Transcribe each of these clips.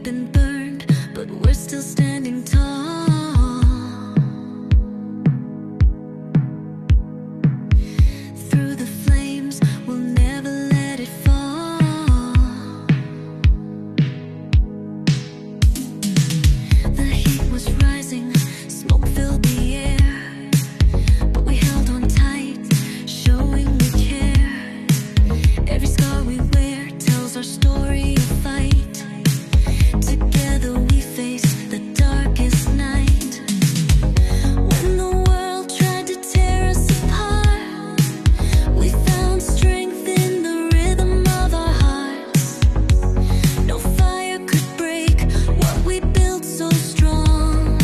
been burned, but we're still standing tall. Through the flames, we'll never let it fall. The heat was rising, smoke filled the air, but we held on tight, showing we care. Every scar we wear tells our story of fight. Together we face the darkest night. When the world tried to tear us apart, we found strength in the rhythm of our hearts. No fire could break what we built so strong.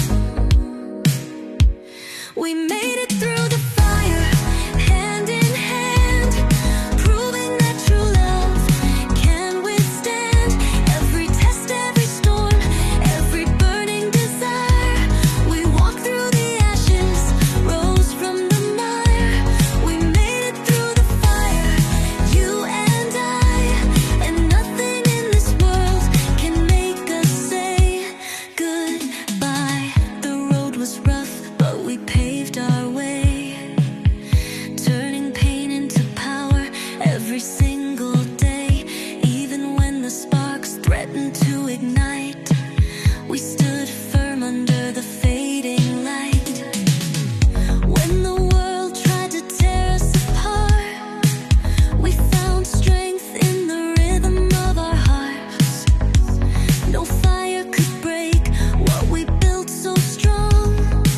We made it through the fire, hand in hand, proving that true love can withstand every test, every storm, every burning desire. We walked through the ashes, rose from the mire. We made it through the fire, you and I, and nothing in this world can make us say goodbye. The road was rough, but we paved our way, turning pain into power every single day. Even when the sparks threatened to ignite, we stood firm under the fading light. When the world tried to tear us apart, we found strength in the rhythm of our hearts. No fire could break what we built so strong.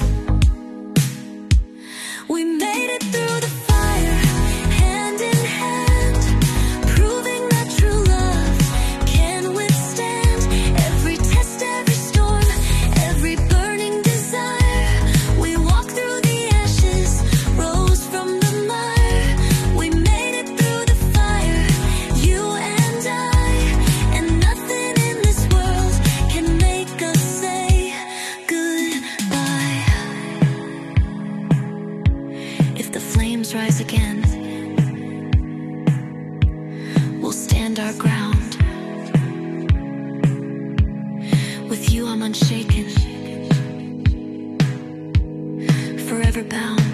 We made it through the fire, hand in hand, proving that true love can withstand every test, every storm, every burning desire. We walked through the ashes, rose from the mire. We made it through the fire, you and I, and nothing in this world can make us say goodbye. If the flames rise again, we'll stand our ground. With you I'm unshaken, forever bound.